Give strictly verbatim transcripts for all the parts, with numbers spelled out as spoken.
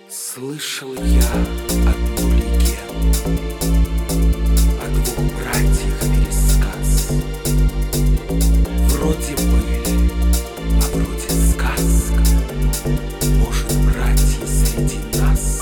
Слышал я одну легенду о двух братьях пересказ. Вроде быль, а вроде сказка. Может, братья среди нас?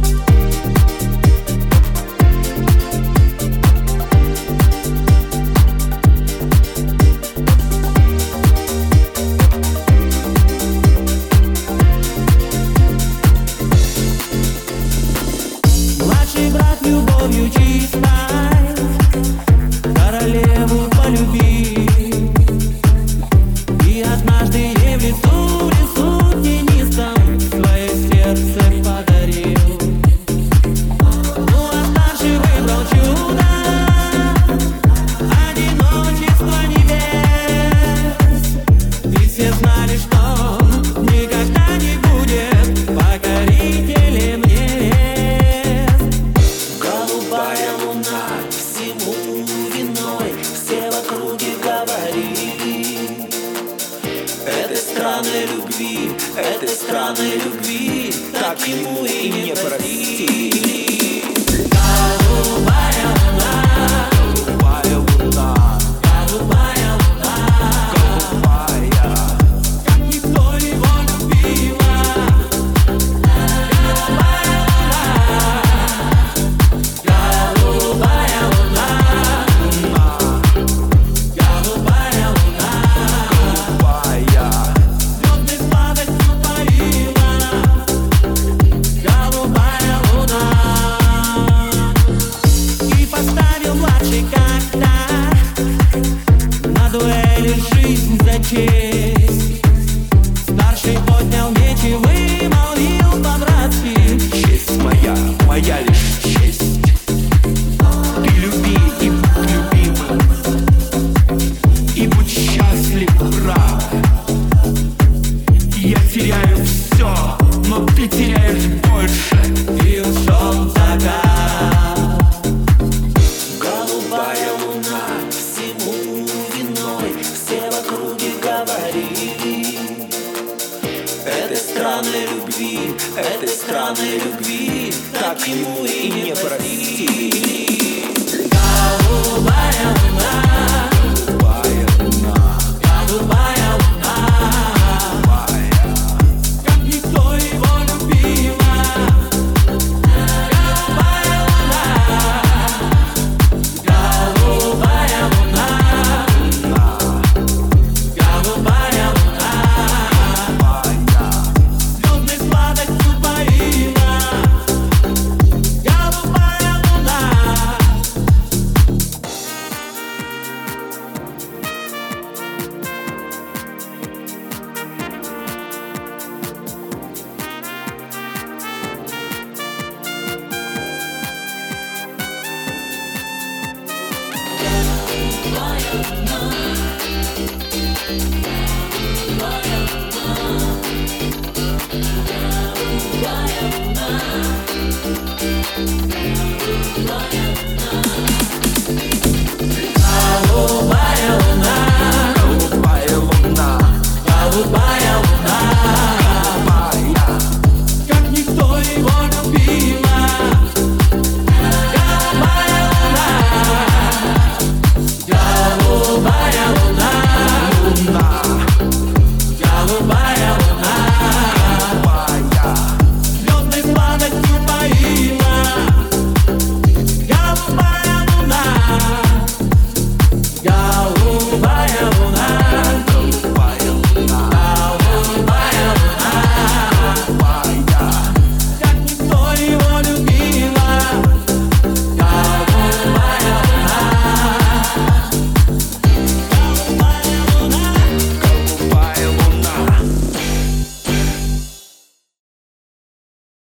Младший брат любовью чистой королеву полюбил, и однажды ей в лесу, в лесу тенистом свое сердце подарил. Ну а старший выбрал чудо, одиночество небес, и все знали, что никогда не будет покорителем небес. Голубая луна всему виной, все в округе говорили: этой странной любви, этой странной любви так ему и не простили. Голубая луна, Голубая луна, голубая луна, голубая, как никто его любила. Голубая луна, голубая луна, голубая луна, голубая. звездной сладостью парила. Голубая луна. И поставил младший как-то на дуэли жизнь за честь. Старший поднял меч и вымолвил по-братски: Честь моя, моя лишь честь. Ты люби и будь любимым, и будь счастлив, брат. Я теряю все, но ты теряешь больше. и ушел в закат. Голубая луна всему виной, все в округе говорили: этой странной любви, этой странной любви так ему и не простили. Голубая луна, Голубая луна, голубая луна, голубая, как никто его любила. Голубая луна, голубая луна, луна, голубая луна, голубая. звездной сладостью парила. Голубая луна. Голубая луна.